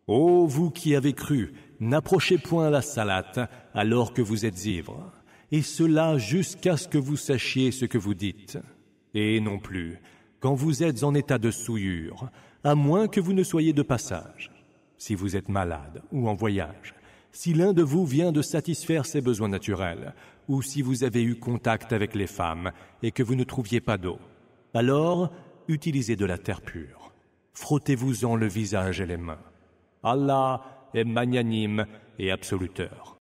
Ô vous qui avez cru, n'approchez point la salate alors que vous êtes ivres, et cela jusqu'à ce que vous sachiez ce que vous dites. Et non plus, quand vous êtes en état de souillure, à moins que vous ne soyez de passage. Si vous êtes malade ou en voyage, si l'un de vous vient de satisfaire ses besoins naturels, ou si vous avez eu contact avec les femmes et que vous ne trouviez pas d'eau, alors utilisez de la terre pure. Frottez-vous-en le visage et les mains. Allah est magnanime et absoluteur.